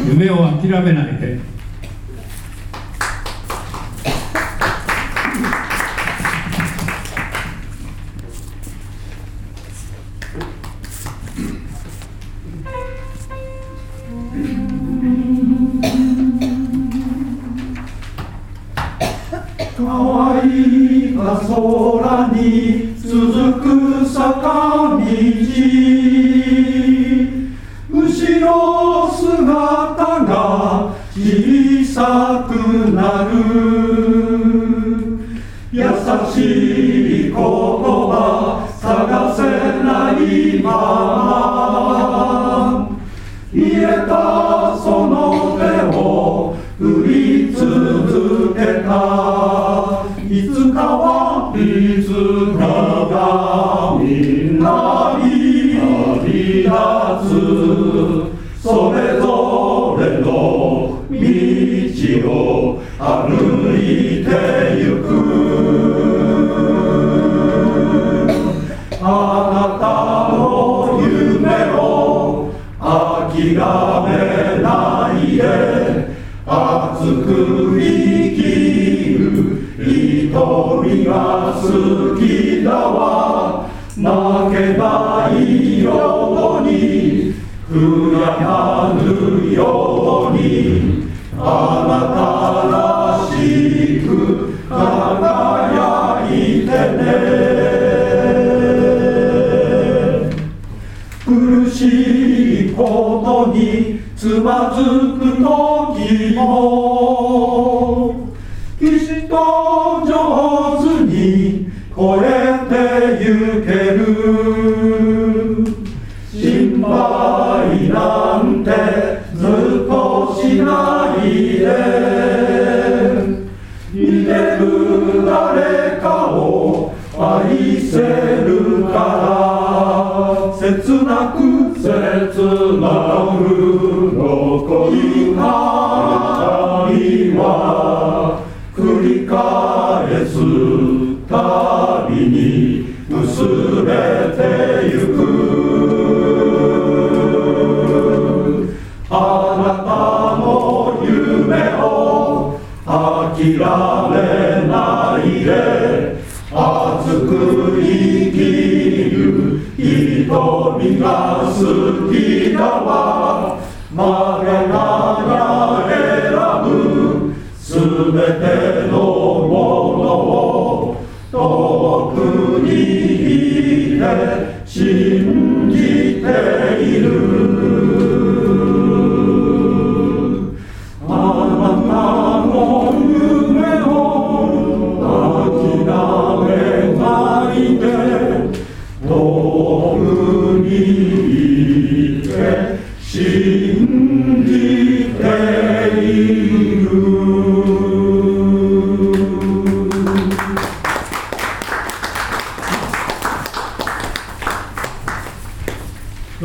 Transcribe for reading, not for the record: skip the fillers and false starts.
夢を諦めないで。 乾いた空に続く坂道、後ろ姿が小さくなる。優しい言葉探せないまま、癒えたその手を振り続けた。いつかはみんなに旅立つ。それぞれの道を歩いてゆく。あなたの夢を諦めないで、熱く生きる瞳が好きだわ。負けないように、悔やまぬように、あなたらしく輝いてね。苦しいことにつまずく時も、きちっと上手に越えてゆける。心配なんてずっとしないで、見てる誰かを愛せるから、切なく残る旅は繰り返すたびに薄れてゆく。あなたの夢を諦めないで、熱く生きる瞳が好きだわ。我が選ぶすべてのものを遠くにいて信じている。あなたの夢を諦めないで、遠くにいて信じている。